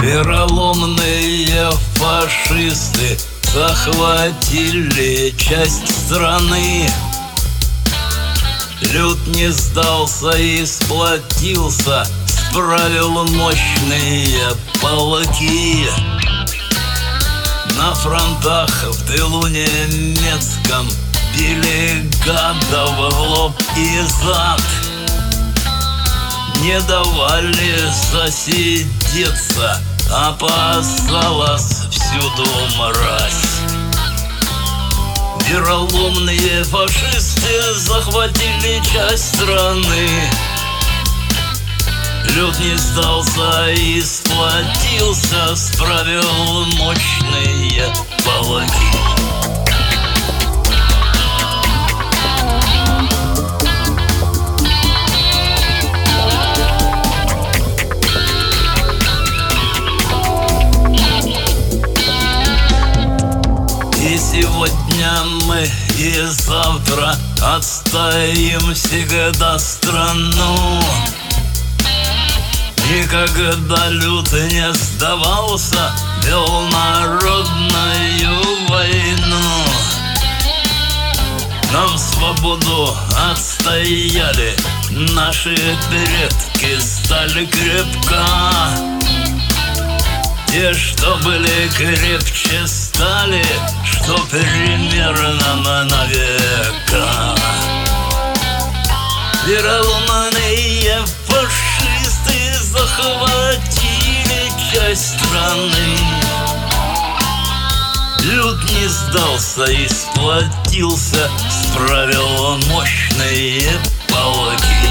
Вероломные фашисты захватили часть страны. Люд не сдался и сплотился, справил мощные полки. На фронтах в тылу немецком били гадов в лоб и зад. Не давали засидеться, опасалась всюду мразь. Вероломные фашисты захватили часть страны. Люд не сдался и сплотился, справил мощные полки. И сегодня мы, и завтра отстоим всегда страну. Никогда люд не сдавался, вел народную войну. Нам свободу отстояли, наши предки стали крепко. Те, что были крепче, стали, что примерно на века. Вероломные фашисты захватили часть страны. Люд не сдался и сплотился, справил мощные полки.